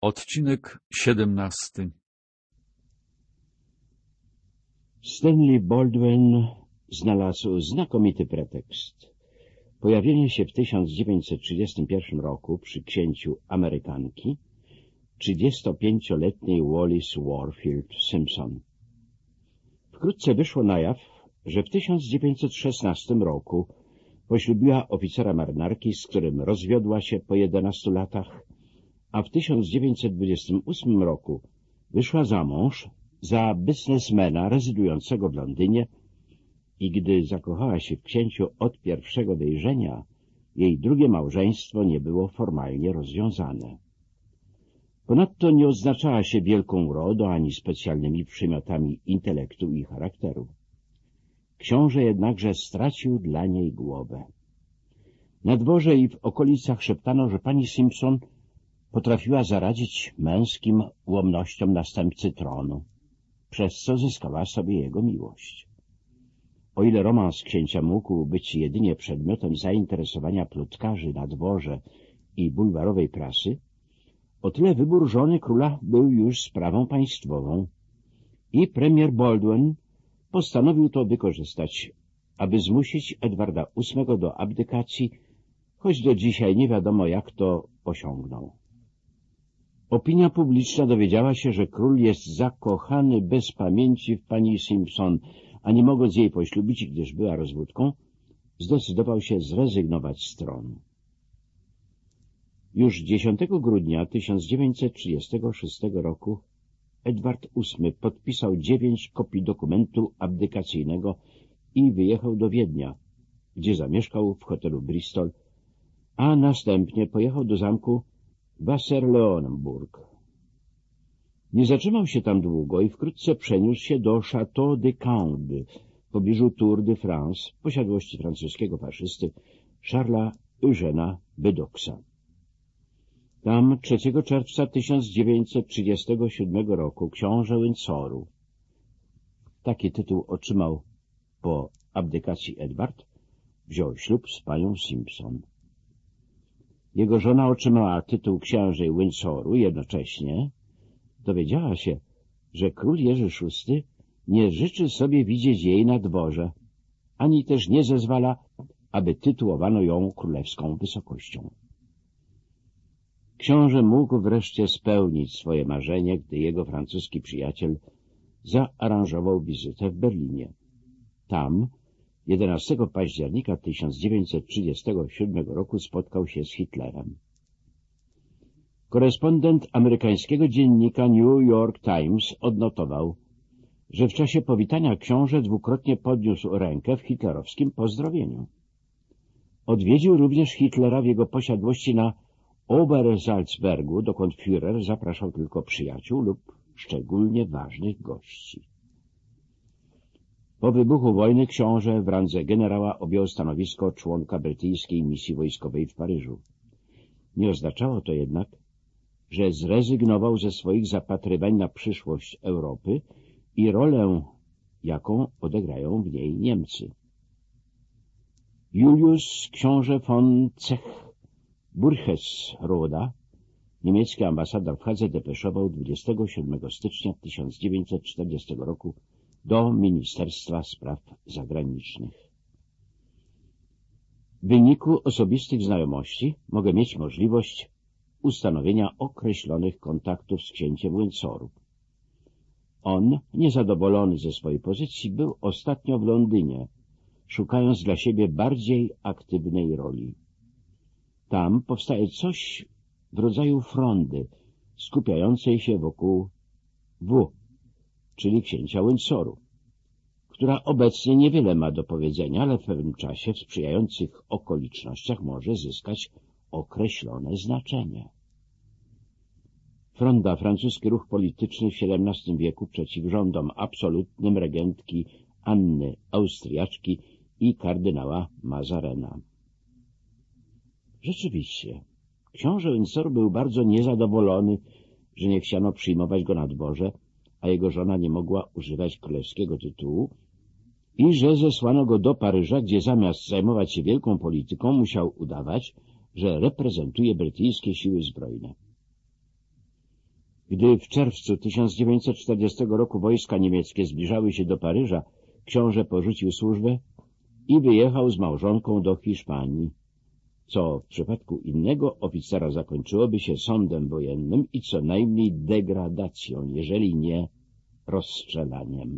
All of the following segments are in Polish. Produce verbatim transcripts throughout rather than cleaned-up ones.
Odcinek siedemnasty. Stanley Baldwin znalazł znakomity pretekst. Pojawienie się w tysiąc dziewięćset trzydziestym pierwszym roku przy księciu Amerykanki trzydziestopięcioletniej Wallis Warfield Simpson. Wkrótce wyszło na jaw, że w tysiąc dziewięćset szesnastym roku poślubiła oficera marynarki, z którym rozwiodła się po jedenastu latach, a w tysiąc dziewięćset dwudziestym ósmym roku wyszła za mąż za biznesmena rezydującego w Londynie i gdy zakochała się w księciu od pierwszego wejrzenia, jej drugie małżeństwo nie było formalnie rozwiązane. Ponadto nie odznaczała się wielką urodą ani specjalnymi przymiotami intelektu i charakteru. Książę jednakże stracił dla niej głowę. Na dworze i w okolicach szeptano, że pani Simpson potrafiła zaradzić męskim ułomnościom następcy tronu, przez co zyskała sobie jego miłość. O ile romans księcia mógł być jedynie przedmiotem zainteresowania plotkarzy na dworze i bulwarowej prasy, o tyle wybór żony króla był już sprawą państwową i premier Baldwin postanowił to wykorzystać, aby zmusić Edwarda ósmego do abdykacji, choć do dzisiaj nie wiadomo, jak to osiągnął. Opinia publiczna dowiedziała się, że król jest zakochany bez pamięci w pani Simpson, a nie mogąc jej poślubić, gdyż była rozwódką, zdecydował się zrezygnować z tronu. Już dziesiątego grudnia tysiąc dziewięćset trzydziestego szóstego roku Edward ósmy podpisał dziewięć kopii dokumentu abdykacyjnego i wyjechał do Wiednia, gdzie zamieszkał w hotelu Bristol, a następnie pojechał do zamku Wasserleonenburg. Nie zatrzymał się tam długo i wkrótce przeniósł się do Château de Candé w pobliżu Tour de France, posiadłości francuskiego faszysty Charlesa Eugèna Bedoxa. Tam trzeciego czerwca tysiąc dziewięćset trzydziestego siódmego roku książę Windsoru, taki tytuł otrzymał po abdykacji Edward, wziął ślub z panią Simpson. Jego żona otrzymała tytuł księżej Windsoru, jednocześnie dowiedziała się, że król Jerzy szósty nie życzy sobie widzieć jej na dworze, ani też nie zezwala, aby tytułowano ją królewską wysokością. Książę mógł wreszcie spełnić swoje marzenie, gdy jego francuski przyjaciel zaaranżował wizytę w Berlinie. Tam jedenastego października tysiąc dziewięćset trzydziestego siódmego roku spotkał się z Hitlerem. Korespondent amerykańskiego dziennika New York Times odnotował, że w czasie powitania książę dwukrotnie podniósł rękę w hitlerowskim pozdrowieniu. Odwiedził również Hitlera w jego posiadłości na Obersalzbergu, dokąd Führer zapraszał tylko przyjaciół lub szczególnie ważnych gości. Po wybuchu wojny książę w randze generała objął stanowisko członka brytyjskiej misji wojskowej w Paryżu. Nie oznaczało to jednak, że zrezygnował ze swoich zapatrywań na przyszłość Europy i rolę, jaką odegrają w niej Niemcy. Julius książę von Zech-Burchesroda, niemiecki ambasador w Hadze, depeszował dwudziestego siódmego stycznia tysiąc dziewięćset czterdziestego roku do Ministerstwa Spraw Zagranicznych. W wyniku osobistych znajomości mogę mieć możliwość ustanowienia określonych kontaktów z księciem Windsoru. On, niezadowolony ze swojej pozycji, był ostatnio w Londynie, szukając dla siebie bardziej aktywnej roli. Tam powstaje coś w rodzaju frondy skupiającej się wokół W, czyli księcia Windsoru, która obecnie niewiele ma do powiedzenia, ale w pewnym czasie w sprzyjających okolicznościach może zyskać określone znaczenie. Fronda, francuski ruch polityczny w siedemnastym wieku przeciw rządom absolutnym regentki Anny Austriaczki i kardynała Mazarena. Rzeczywiście, książę Windsor był bardzo niezadowolony, że nie chciano przyjmować go na dworze, a jego żona nie mogła używać królewskiego tytułu i że zesłano go do Paryża, gdzie zamiast zajmować się wielką polityką musiał udawać, że reprezentuje brytyjskie siły zbrojne. Gdy w czerwcu tysiąc dziewięćset czterdziestego roku wojska niemieckie zbliżały się do Paryża, książę porzucił służbę i wyjechał z małżonką do Hiszpanii, co w przypadku innego oficera zakończyłoby się sądem wojennym i co najmniej degradacją, jeżeli nie rozstrzelaniem.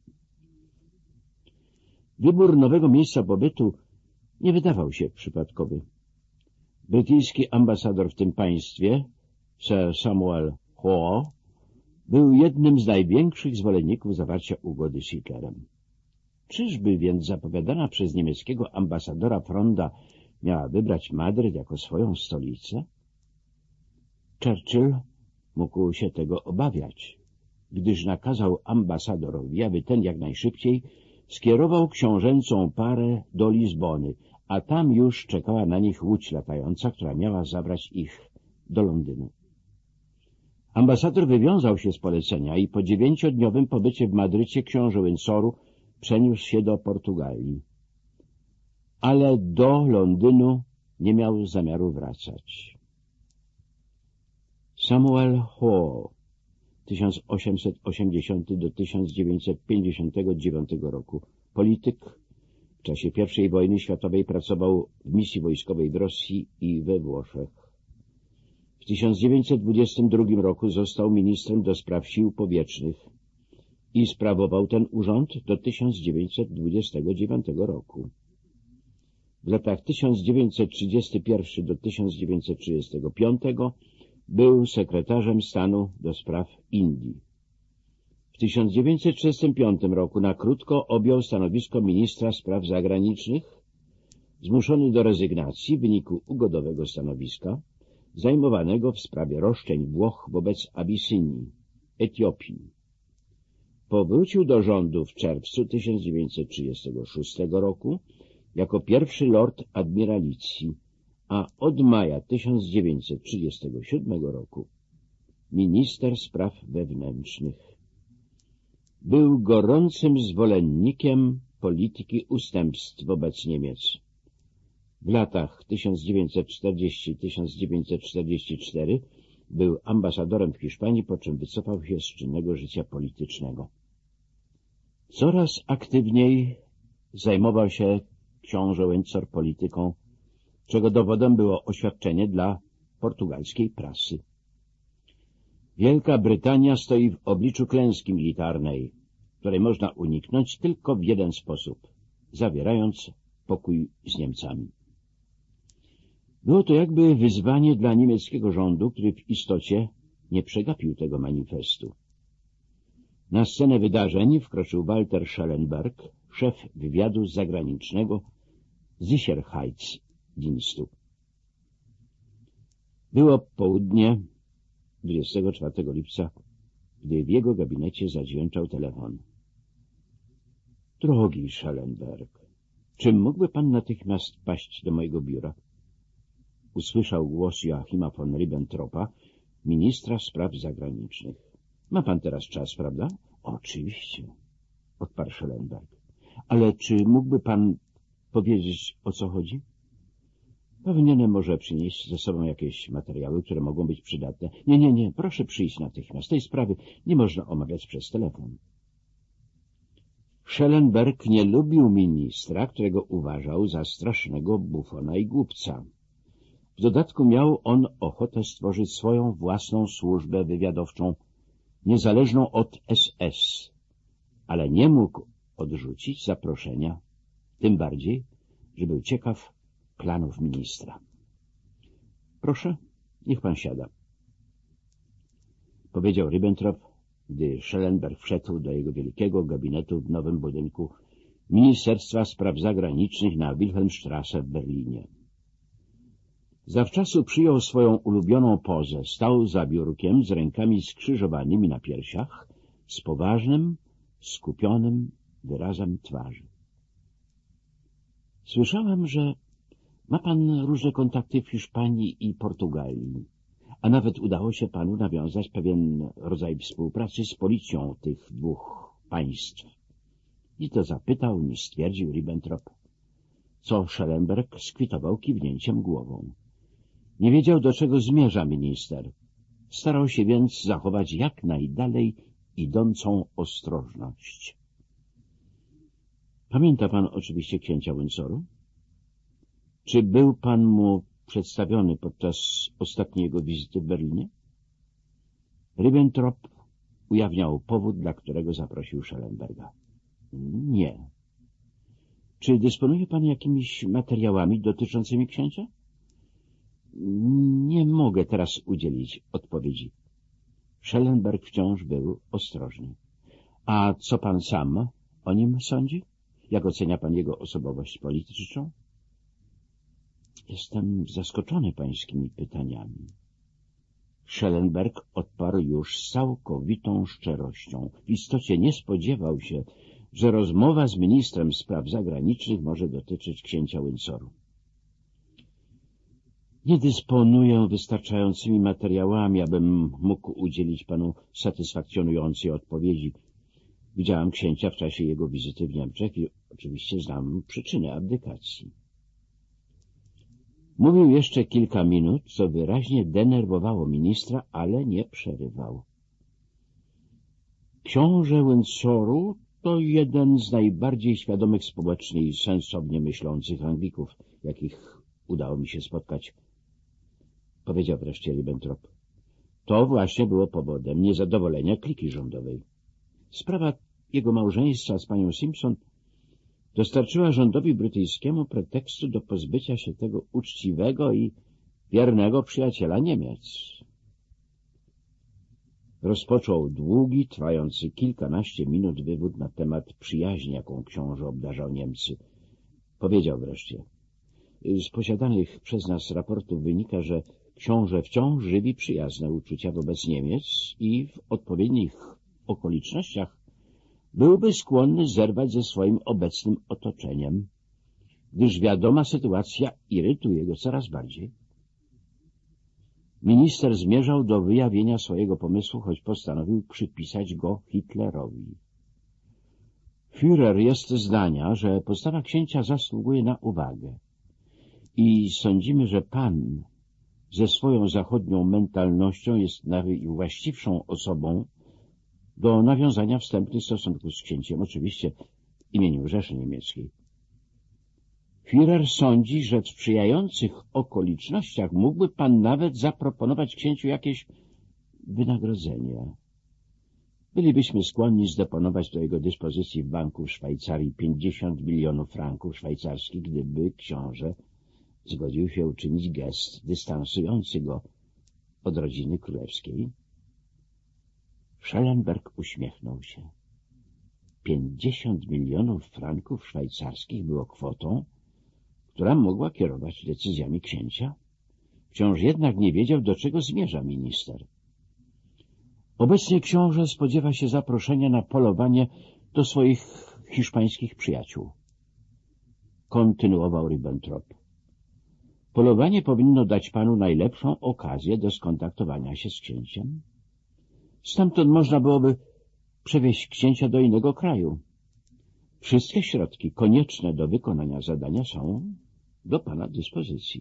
Wybór nowego miejsca pobytu nie wydawał się przypadkowy. Brytyjski ambasador w tym państwie, Sir Samuel Hoare, był jednym z największych zwolenników zawarcia ugody z Hitlerem. Czyżby więc zapowiadana przez niemieckiego ambasadora fronda miała wybrać Madryt jako swoją stolicę? Churchill mógł się tego obawiać, gdyż nakazał ambasadorowi, aby ten jak najszybciej skierował książęcą parę do Lizbony, a tam już czekała na nich łódź latająca, która miała zabrać ich do Londynu. Ambasador wywiązał się z polecenia i po dziewięciodniowym pobycie w Madrycie książę Windsoru przeniósł się do Portugalii. Ale do Londynu nie miał zamiaru wracać. Samuel Hoare tysiąc osiemset osiemdziesiąty do tysiąc dziewięćset pięćdziesiątego dziewiątego roku. Polityk. W czasie pierwszej wojny światowej pracował w misji wojskowej w Rosji i we Włoszech. W tysiąc dziewięćset dwudziestym drugim roku został ministrem do spraw sił powietrznych i sprawował ten urząd do tysiąc dziewięćset dwudziestego dziewiątego roku. W latach tysiąc dziewięćset trzydziestym pierwszym do tysiąc dziewięćset trzydziestego piątego był sekretarzem stanu do spraw Indii. W tysiąc dziewięćset trzydziestym piątym roku na krótko objął stanowisko ministra spraw zagranicznych, zmuszony do rezygnacji w wyniku ugodowego stanowiska zajmowanego w sprawie roszczeń Włoch wobec Abisynii, Etiopii. Powrócił do rządu w czerwcu tysiąc dziewięćset trzydziestego szóstego roku jako pierwszy lord admiralicji, a od maja tysiąc dziewięćset trzydziestego siódmego roku minister spraw wewnętrznych. Był gorącym zwolennikiem polityki ustępstw wobec Niemiec. W latach tysiąc dziewięćset czterdziestym do tysiąc dziewięćset czterdziestego czwartego był ambasadorem w Hiszpanii, po czym wycofał się z czynnego życia politycznego. Coraz aktywniej zajmował się książę Windsor polityką, czego dowodem było oświadczenie dla portugalskiej prasy. Wielka Brytania stoi w obliczu klęski militarnej, której można uniknąć tylko w jeden sposób, zawierając pokój z Niemcami. Było to jakby wyzwanie dla niemieckiego rządu, który w istocie nie przegapił tego manifestu. Na scenę wydarzeń wkroczył Walter Schellenberg, szef wywiadu zagranicznego Sicherheitsdienstu. Było południe dwudziestego czwartego lipca, gdy w jego gabinecie zadźwięczał telefon. — Drogi Schellenberg, czy mógłby pan natychmiast paść do mojego biura? Usłyszał głos Joachima von Ribbentropa, ministra spraw zagranicznych. — Ma pan teraz czas, prawda? — Oczywiście — odparł Schellenberg. — Ale czy mógłby pan powiedzieć, o co chodzi? — Powinienem może przynieść ze sobą jakieś materiały, które mogą być przydatne. — Nie, nie, nie, proszę przyjść natychmiast. Tej sprawy nie można omawiać przez telefon. Schellenberg nie lubił ministra, którego uważał za strasznego bufona i głupca. W dodatku miał on ochotę stworzyć swoją własną służbę wywiadowczą, niezależną od S S, ale nie mógł odrzucić zaproszenia, tym bardziej, że był ciekaw planów ministra. — Proszę, niech pan siada — powiedział Ribbentrop, gdy Schellenberg wszedł do jego wielkiego gabinetu w nowym budynku Ministerstwa Spraw Zagranicznych na Wilhelmstrasse w Berlinie. Zawczasu przyjął swoją ulubioną pozę, stał za biurkiem z rękami skrzyżowanymi na piersiach, z poważnym, skupionym wyrazem twarzy. — Słyszałem, że ma pan różne kontakty w Hiszpanii i Portugalii, a nawet udało się panu nawiązać pewien rodzaj współpracy z policją tych dwóch państw. I to zapytał, nie stwierdził Ribbentrop, co Schellenberg skwitował kiwnięciem głową. Nie wiedział, do czego zmierza minister. Starał się więc zachować jak najdalej idącą ostrożność. Pamięta pan oczywiście księcia Windsoru? Czy był pan mu przedstawiony podczas ostatniej jego wizyty w Berlinie? Ribbentrop ujawniał powód, dla którego zaprosił Schellenberga. Nie. Czy dysponuje pan jakimiś materiałami dotyczącymi księcia? Nie mogę teraz udzielić odpowiedzi. Schellenberg wciąż był ostrożny. A co pan sam o nim sądzi? Jak ocenia pan jego osobowość polityczną? Jestem zaskoczony pańskimi pytaniami. Schellenberg odparł już z całkowitą szczerością. W istocie nie spodziewał się, że rozmowa z ministrem spraw zagranicznych może dotyczyć księcia Windsoru. Nie dysponuję wystarczającymi materiałami, abym mógł udzielić panu satysfakcjonującej odpowiedzi. Widziałem księcia w czasie jego wizyty w Niemczech i oczywiście znam przyczynę abdykacji. Mówił jeszcze kilka minut, co wyraźnie denerwowało ministra, ale nie przerywał. Książę Windsoru to jeden z najbardziej świadomych społecznie i sensownie myślących Anglików, jakich udało mi się spotkać, powiedział wreszcie Ribbentrop. To właśnie było powodem niezadowolenia kliki rządowej. Sprawa jego małżeństwa z panią Simpson dostarczyła rządowi brytyjskiemu pretekstu do pozbycia się tego uczciwego i wiernego przyjaciela Niemiec. Rozpoczął długi, trwający kilkanaście minut wywód na temat przyjaźni, jaką książę obdarzał Niemcy. Powiedział wreszcie. Z posiadanych przez nas raportów wynika, że książę wciąż żywi przyjazne uczucia wobec Niemiec i w odpowiednich okolicznościach byłby skłonny zerwać ze swoim obecnym otoczeniem, gdyż wiadoma sytuacja irytuje go coraz bardziej. Minister zmierzał do wyjawienia swojego pomysłu, choć postanowił przypisać go Hitlerowi. Führer jest zdania, że postawa księcia zasługuje na uwagę i sądzimy, że pan ze swoją zachodnią mentalnością jest najwłaściwszą osobą do nawiązania wstępnych stosunków z księciem, oczywiście w imieniu Rzeszy Niemieckiej. Führer sądzi, że w sprzyjających okolicznościach mógłby pan nawet zaproponować księciu jakieś wynagrodzenie. Bylibyśmy skłonni zdeponować do jego dyspozycji w banku w Szwajcarii pięćdziesiąt milionów franków szwajcarskich, gdyby książę zgodził się uczynić gest dystansujący go od rodziny królewskiej. Schellenberg uśmiechnął się. Pięćdziesiąt milionów franków szwajcarskich było kwotą, która mogła kierować decyzjami księcia. Wciąż jednak nie wiedział, do czego zmierza minister. Obecnie książę spodziewa się zaproszenia na polowanie do swoich hiszpańskich przyjaciół. Kontynuował Ribbentrop. Polowanie powinno dać panu najlepszą okazję do skontaktowania się z księciem. Stamtąd można byłoby przewieźć księcia do innego kraju. Wszystkie środki konieczne do wykonania zadania są do pana dyspozycji.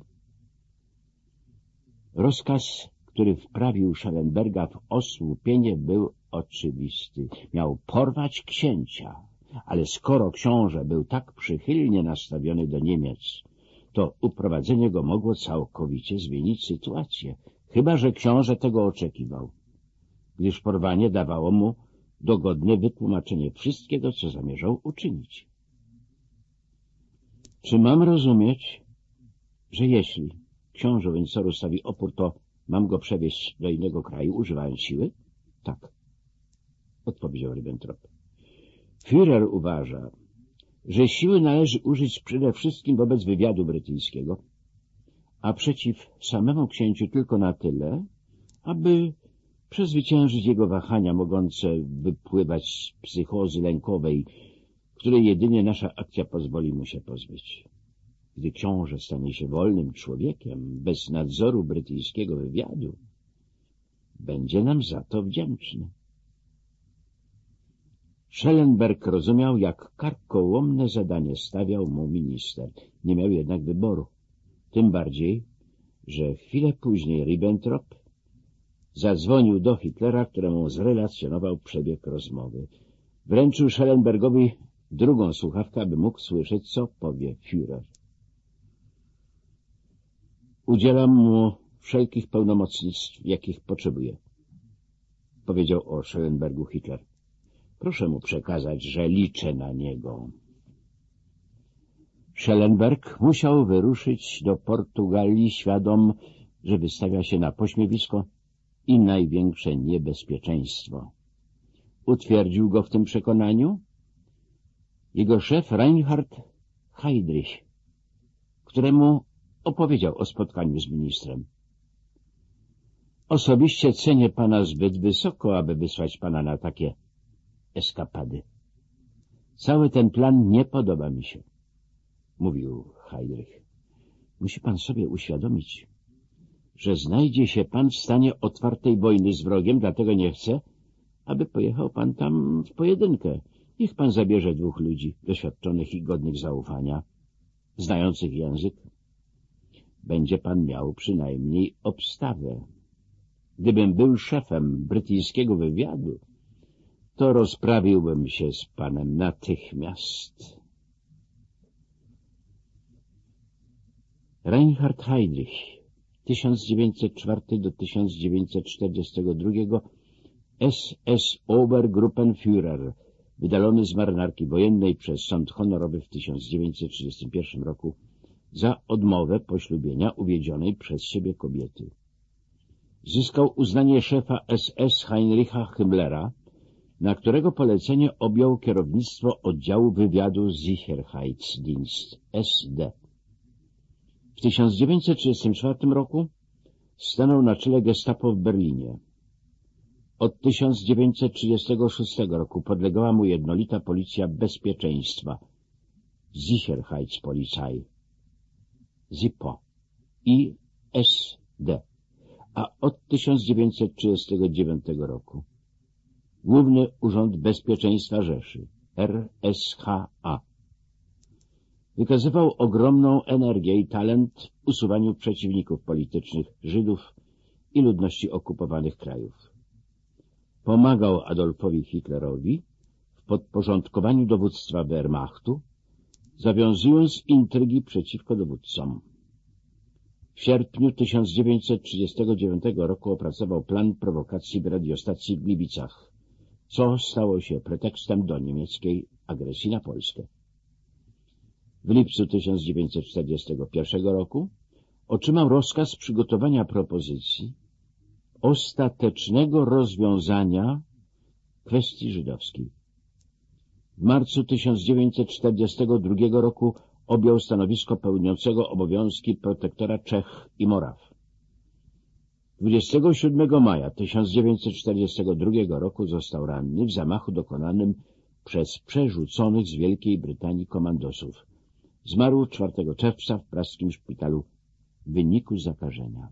Rozkaz, który wprawił Schellenberga w osłupienie, był oczywisty. Miał porwać księcia, ale skoro książę był tak przychylnie nastawiony do Niemiec, to uprowadzenie go mogło całkowicie zmienić sytuację, chyba że książę tego oczekiwał, gdyż porwanie dawało mu dogodne wytłumaczenie wszystkiego, co zamierzał uczynić. Czy mam rozumieć, że jeśli książę Windsoru stawi opór, to mam go przewieźć do innego kraju, używając siły? Tak, odpowiedział Ribbentrop. Führer uważa, że siły należy użyć przede wszystkim wobec wywiadu brytyjskiego, a przeciw samemu księciu tylko na tyle, aby przezwyciężyć jego wahania mogące wypływać z psychozy lękowej, której jedynie nasza akcja pozwoli mu się pozbyć. Gdy książę stanie się wolnym człowiekiem, bez nadzoru brytyjskiego wywiadu, będzie nam za to wdzięczny. Schellenberg rozumiał, jak karkołomne zadanie stawiał mu minister. Nie miał jednak wyboru. Tym bardziej, że chwilę później Ribbentrop zadzwonił do Hitlera, któremu zrelacjonował przebieg rozmowy. Wręczył Schellenbergowi drugą słuchawkę, aby mógł słyszeć, co powie Führer. Udzielam mu wszelkich pełnomocnictw, jakich potrzebuje, powiedział o Schellenbergu Hitler. Proszę mu przekazać, że liczę na niego. Schellenberg musiał wyruszyć do Portugalii, świadom, że wystawia się na pośmiewisko i największe niebezpieczeństwo. Utwierdził go w tym przekonaniu jego szef Reinhard Heydrich, któremu opowiedział o spotkaniu z ministrem. Osobiście cenię pana zbyt wysoko, aby wysłać pana na takie eskapady. Cały ten plan nie podoba mi się, mówił Heydrich. Musi pan sobie uświadomić, że znajdzie się pan w stanie otwartej wojny z wrogiem, dlatego nie chcę, aby pojechał pan tam w pojedynkę. Niech pan zabierze dwóch ludzi, doświadczonych i godnych zaufania, znających język. Będzie pan miał przynajmniej obstawę. Gdybym był szefem brytyjskiego wywiadu, to rozprawiłbym się z panem natychmiast. Reinhard Heydrich, tysiąc dziewięćset czwarty do tysiąc dziewięćset czterdziestego drugiego, S S Obergruppenführer, wydalony z marynarki wojennej przez sąd honorowy w tysiąc dziewięćset trzydziestym pierwszym roku za odmowę poślubienia uwiedzionej przez siebie kobiety. Zyskał uznanie szefa S S Heinricha Himmlera, na którego polecenie objął kierownictwo oddziału wywiadu Sicherheitsdienst S D. W tysiąc dziewięćset trzydziestym czwartym roku stanął na czele gestapo w Berlinie. Od tysiąc dziewięćset trzydziestego szóstego roku podlegała mu jednolita policja bezpieczeństwa Sicherheitspolizei ZIPO i S D, a od tysiąc dziewięćset trzydziestego dziewiątego roku Główny Urząd Bezpieczeństwa Rzeszy R S H A. Wykazywał ogromną energię i talent w usuwaniu przeciwników politycznych, Żydów i ludności okupowanych krajów. Pomagał Adolfowi Hitlerowi w podporządkowaniu dowództwa Wehrmachtu, zawiązując intrygi przeciwko dowódcom. W sierpniu tysiąc dziewięćset trzydziestego dziewiątego roku opracował plan prowokacji w radiostacji w Gliwicach, co stało się pretekstem do niemieckiej agresji na Polskę. W lipcu tysiąc dziewięćset czterdziestego pierwszego roku otrzymał rozkaz przygotowania propozycji ostatecznego rozwiązania kwestii żydowskiej. W marcu tysiąc dziewięćset czterdziestego drugiego roku objął stanowisko pełniącego obowiązki protektora Czech i Moraw. dwudziestego siódmego maja tysiąc dziewięćset czterdziestego drugiego roku został ranny w zamachu dokonanym przez przerzuconych z Wielkiej Brytanii komandosów. Zmarł czwartego czerwca w praskim szpitalu w wyniku zakażenia.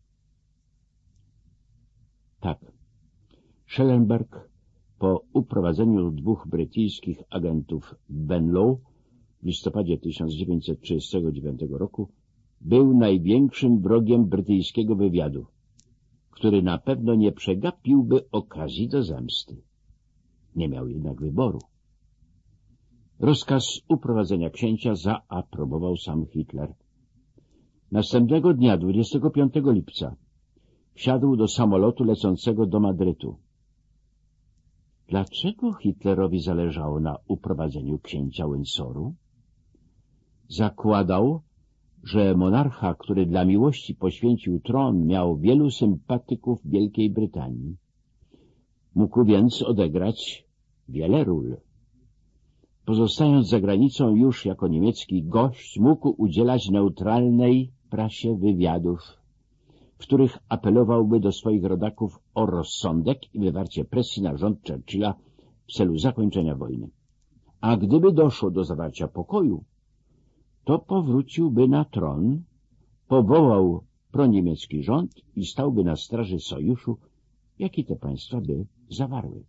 Tak, Schellenberg po uprowadzeniu dwóch brytyjskich agentów Venlo w listopadzie tysiąc dziewięćset trzydziestego dziewiątego roku był największym wrogiem brytyjskiego wywiadu, który na pewno nie przegapiłby okazji do zemsty. Nie miał jednak wyboru. Rozkaz uprowadzenia księcia zaaprobował sam Hitler. Następnego dnia, dwudziestego piątego lipca, wsiadł do samolotu lecącego do Madrytu. Dlaczego Hitlerowi zależało na uprowadzeniu księcia Windsoru? Zakładał, że monarcha, który dla miłości poświęcił tron, miał wielu sympatyków w Wielkiej Brytanii. Mógł więc odegrać wiele ról. Pozostając za granicą już jako niemiecki gość, mógł udzielać neutralnej prasie wywiadów, w których apelowałby do swoich rodaków o rozsądek i wywarcie presji na rząd Churchilla w celu zakończenia wojny. A gdyby doszło do zawarcia pokoju, to powróciłby na tron, powołał proniemiecki rząd i stałby na straży sojuszu, jaki te państwa by zawarły.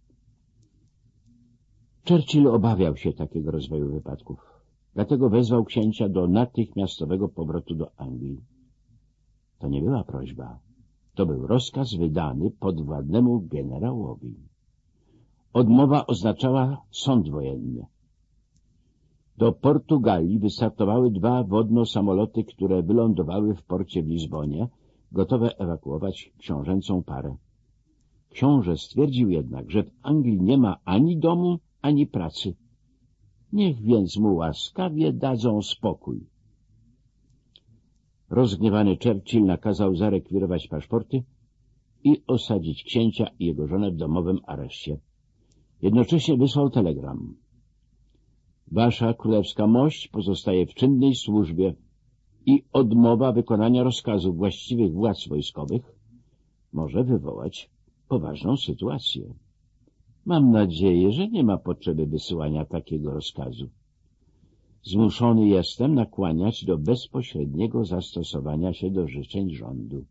Churchill obawiał się takiego rozwoju wypadków, dlatego wezwał księcia do natychmiastowego powrotu do Anglii. To nie była prośba, To był rozkaz wydany podwładnemu generałowi. Odmowa oznaczała sąd wojenny. Do Portugalii wystartowały dwa wodno-samoloty, które wylądowały w porcie w Lizbonie, gotowe ewakuować książęcą parę. Książę stwierdził jednak, że w Anglii nie ma ani domu, ani pracy. Niech więc mu łaskawie dadzą spokój. Rozgniewany Churchill nakazał zarekwirować paszporty i osadzić księcia i jego żonę w domowym areszcie. Jednocześnie wysłał telegram. Wasza królewska mość pozostaje w czynnej służbie i odmowa wykonania rozkazów właściwych władz wojskowych może wywołać poważną sytuację. Mam nadzieję, że nie ma potrzeby wysyłania takiego rozkazu. Zmuszony jestem nakłaniać do bezpośredniego zastosowania się do życzeń rządu.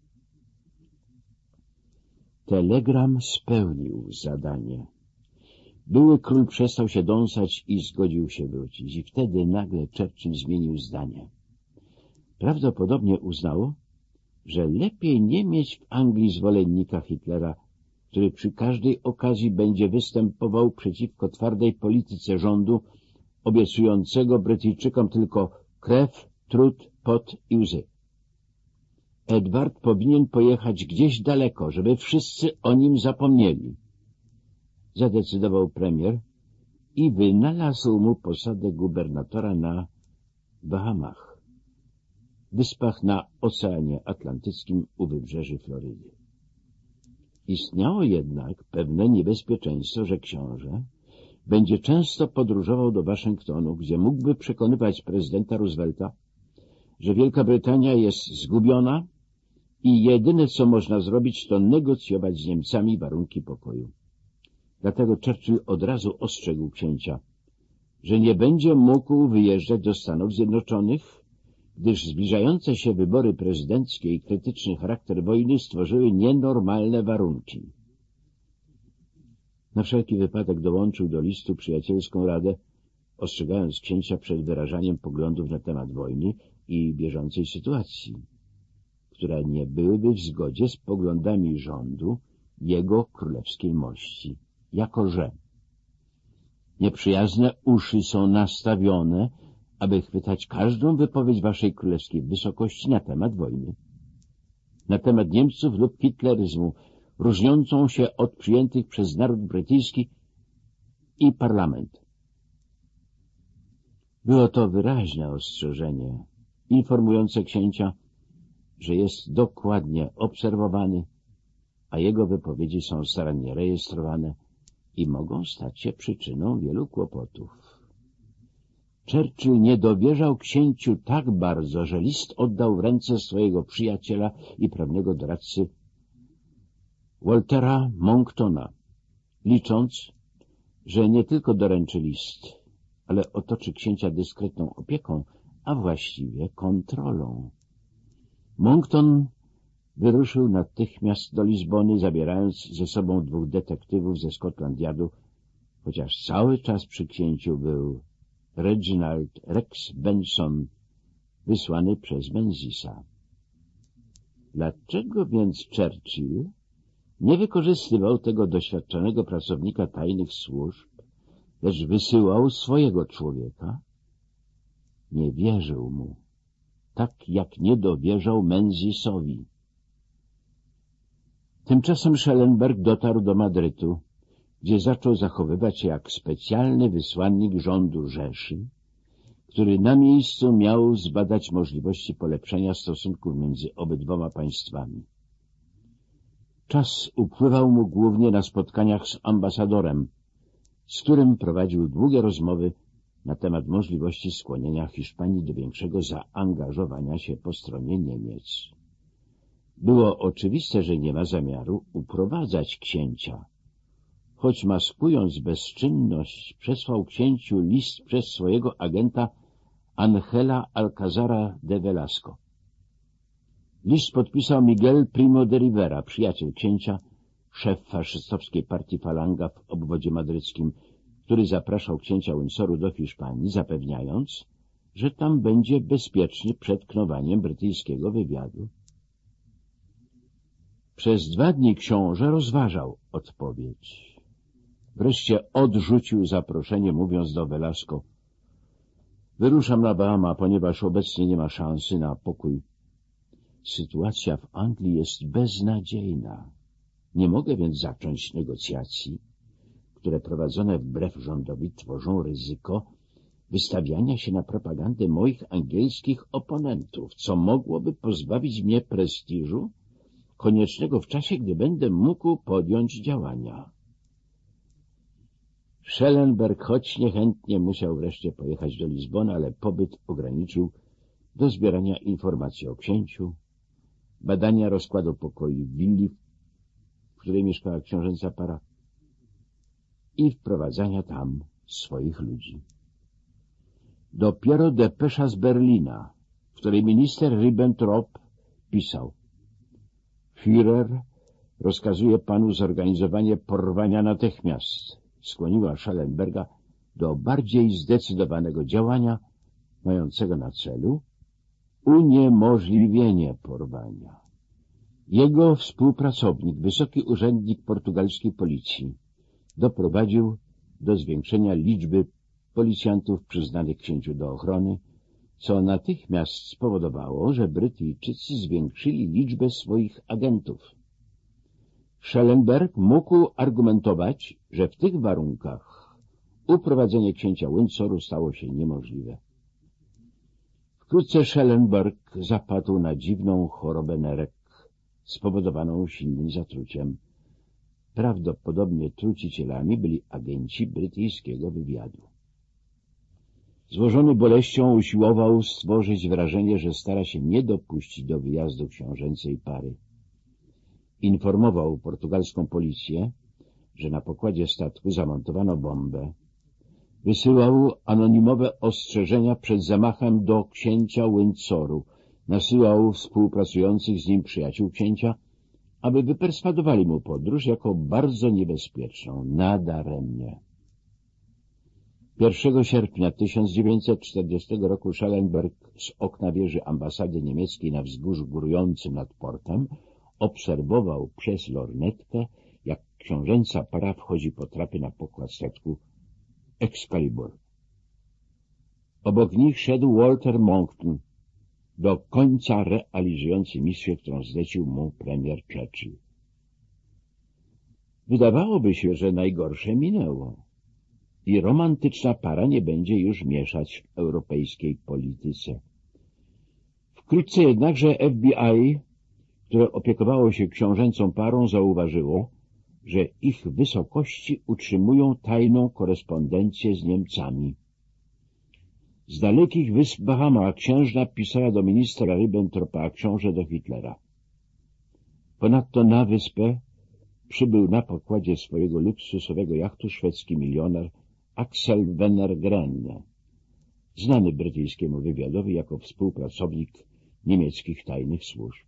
Telegram spełnił zadanie. Były król przestał się dąsać i zgodził się wrócić. I wtedy nagle Churchill zmienił zdanie. Prawdopodobnie uznał, że lepiej nie mieć w Anglii zwolennika Hitlera, który przy każdej okazji będzie występował przeciwko twardej polityce rządu, obiecującego Brytyjczykom tylko krew, trud, pot i łzy. Edward powinien pojechać gdzieś daleko, żeby wszyscy o nim zapomnieli. Zadecydował premier i wynalazł mu posadę gubernatora na Bahamach, wyspach na Oceanie Atlantyckim u wybrzeży Florydy. Istniało jednak pewne niebezpieczeństwo, że książę będzie często podróżował do Waszyngtonu, gdzie mógłby przekonywać prezydenta Roosevelta, że Wielka Brytania jest zgubiona i jedyne, co można zrobić, to negocjować z Niemcami warunki pokoju. Dlatego Churchill od razu ostrzegł księcia, że nie będzie mógł wyjeżdżać do Stanów Zjednoczonych, gdyż zbliżające się wybory prezydenckie i krytyczny charakter wojny stworzyły nienormalne warunki. Na wszelki wypadek dołączył do listu przyjacielską radę, ostrzegając księcia przed wyrażaniem poglądów na temat wojny i bieżącej sytuacji, które nie byłyby w zgodzie z poglądami rządu jego królewskiej mości. Jako że nieprzyjazne uszy są nastawione, aby chwytać każdą wypowiedź waszej królewskiej wysokości na temat wojny, na temat Niemców lub hitleryzmu, różniącą się od przyjętych przez naród brytyjski i parlament. Było to wyraźne ostrzeżenie, informujące księcia, że jest dokładnie obserwowany, a jego wypowiedzi są starannie rejestrowane i mogą stać się przyczyną wielu kłopotów. Churchill nie dowierzał księciu tak bardzo, że list oddał w ręce swojego przyjaciela i prawnego doradcy Waltera Monktona, licząc, że nie tylko doręczy list, ale otoczy księcia dyskretną opieką, a właściwie kontrolą. Monckton wyruszył natychmiast do Lizbony, zabierając ze sobą dwóch detektywów ze Scotland Yardu, chociaż cały czas przy księciu był Reginald Rex Benson, wysłany przez Menzisa. Dlaczego więc Churchill nie wykorzystywał tego doświadczonego pracownika tajnych służb, lecz wysyłał swojego człowieka? Nie wierzył mu, tak jak nie dowierzał Menzisowi. Tymczasem Schellenberg dotarł do Madrytu, gdzie zaczął zachowywać się jak specjalny wysłannik rządu Rzeszy, który na miejscu miał zbadać możliwości polepszenia stosunków między obydwoma państwami. Czas upływał mu głównie na spotkaniach z ambasadorem, z którym prowadził długie rozmowy na temat możliwości skłonienia Hiszpanii do większego zaangażowania się po stronie Niemiec. Było oczywiste, że nie ma zamiaru uprowadzać księcia, choć maskując bezczynność przesłał księciu list przez swojego agenta Angela Alcazara de Velasco. List podpisał Miguel Primo de Rivera, przyjaciel księcia, szef faszystowskiej partii Falanga w obwodzie madryckim, który zapraszał księcia Windsoru do Hiszpanii, zapewniając, że tam będzie bezpieczny przed knowaniem brytyjskiego wywiadu. Przez dwa dni książę rozważał odpowiedź. Wreszcie odrzucił zaproszenie, mówiąc do Velasco: wyruszam na Bahama, ponieważ obecnie nie ma szansy na pokój. Sytuacja w Anglii jest beznadziejna. Nie mogę więc zacząć negocjacji, które prowadzone wbrew rządowi tworzą ryzyko wystawiania się na propagandę moich angielskich oponentów, co mogłoby pozbawić mnie prestiżu koniecznego w czasie, gdy będę mógł podjąć działania. Schellenberg, choć niechętnie, musiał wreszcie pojechać do Lizbony, ale pobyt ograniczył do zbierania informacji o księciu, badania rozkładu pokoi w willi, w której mieszkała książęca para, i wprowadzania tam swoich ludzi. Dopiero depesza z Berlina, w której minister Ribbentrop pisał: Führer rozkazuje panu zorganizowanie porwania natychmiast, skłoniła Schellenberga do bardziej zdecydowanego działania, mającego na celu uniemożliwienie porwania. Jego współpracownik, wysoki urzędnik portugalskiej policji, doprowadził do zwiększenia liczby policjantów przyznanych księciu do ochrony, co natychmiast spowodowało, że Brytyjczycy zwiększyli liczbę swoich agentów. Schellenberg mógł argumentować, że w tych warunkach uprowadzenie księcia Windsoru stało się niemożliwe. Wkrótce Schellenberg zapadł na dziwną chorobę nerek spowodowaną silnym zatruciem. Prawdopodobnie trucicielami byli agenci brytyjskiego wywiadu. Złożony boleścią usiłował stworzyć wrażenie, że stara się nie dopuścić do wyjazdu książęcej pary. Informował portugalską policję, że na pokładzie statku zamontowano bombę. Wysyłał anonimowe ostrzeżenia przed zamachem do księcia Windsoru. Nasyłał współpracujących z nim przyjaciół księcia, aby wyperswadowali mu podróż jako bardzo niebezpieczną. Nadaremnie. pierwszego sierpnia tysiąc dziewięćset czterdziestego roku Schellenberg z okna wieży ambasady niemieckiej na wzgórzu górującym nad portem obserwował przez lornetkę, jak książęca para wchodzi po trapie na pokład statku Excalibur. Obok nich szedł Walter Monckton, do końca realizujący misję, którą zlecił mu premier Churchill. Wydawałoby się, że najgorsze minęło i romantyczna para nie będzie już mieszać w europejskiej polityce. Wkrótce jednakże F B I, które opiekowało się książęcą parą, zauważyło, że ich wysokości utrzymują tajną korespondencję z Niemcami. Z dalekich wysp Bahama księżna pisała do ministra Ribbentropa, a książę do Hitlera. Ponadto na wyspę przybył na pokładzie swojego luksusowego jachtu szwedzki milioner Axel Wenner-Gren, znany brytyjskiemu wywiadowi jako współpracownik niemieckich tajnych służb.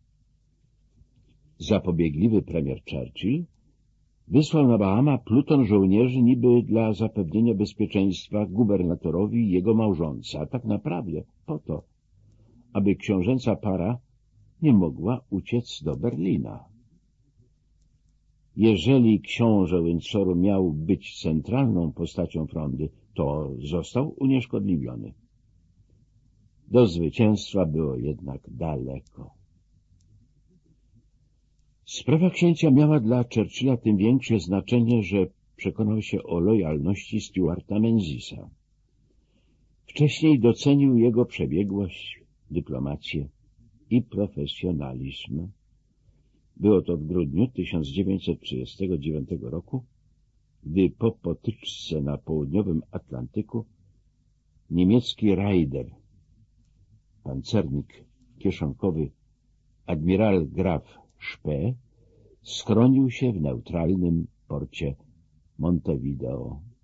Zapobiegliwy premier Churchill wysłał na Bahama pluton żołnierzy niby dla zapewnienia bezpieczeństwa gubernatorowi i jego małżonce, a tak naprawdę po to, aby książęca para nie mogła uciec do Berlina. Jeżeli książę Windsoru miał być centralną postacią frondy, to został unieszkodliwiony. Do zwycięstwa było jednak daleko. Sprawa księcia miała dla Churchilla tym większe znaczenie, że przekonał się o lojalności Stuarta Menzisa. Wcześniej docenił jego przebiegłość, dyplomację i profesjonalizm. Było to w grudniu tysiąc dziewięćset trzydziestego dziewiątego roku, gdy po potyczce na południowym Atlantyku niemiecki rajder, pancernik kieszonkowy admiral Graf Spee schronił się w neutralnym porcie Montevideo.